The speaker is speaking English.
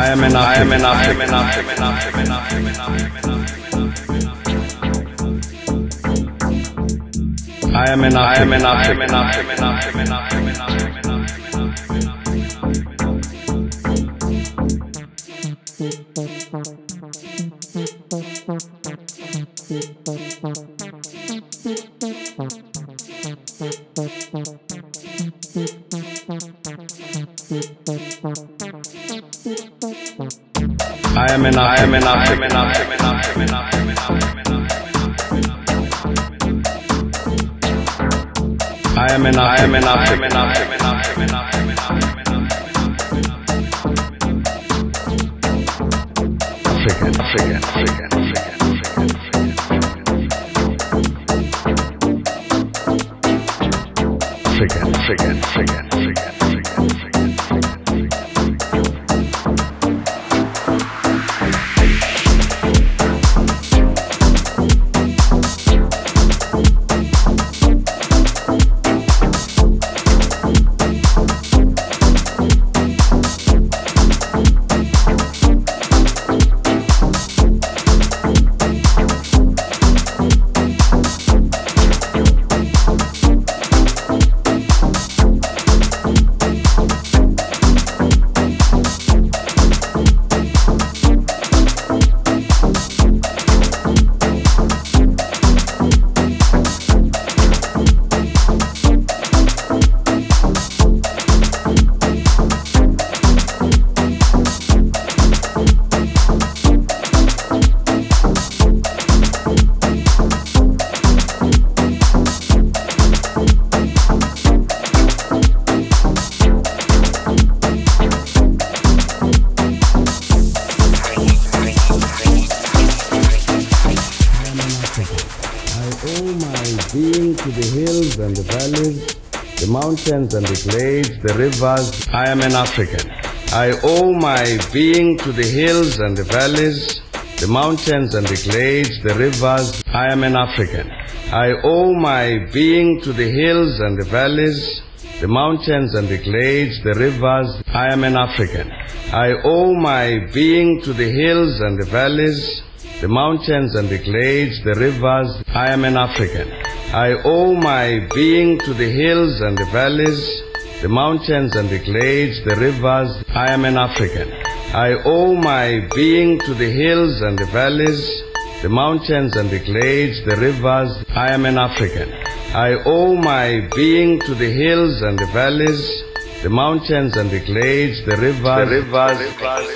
I am an African. I am an mountains and the glades, the rivers. I am an African. I owe my being to the hills and the valleys, the mountains and the glades, the rivers. I am an African. I owe my being to the hills and the valleys, the mountains and the glades, the rivers. I am an African. I owe my being to the hills and the valleys, the mountains and the glades, the rivers. I am an African. I owe my being to the hills and the valleys, the mountains and the glades, the rivers. I am an African. I owe my being to the hills and the valleys, the mountains and the glades, the rivers. I am an African. I owe my being to the hills and the valleys, the mountains and the glades, the rivers.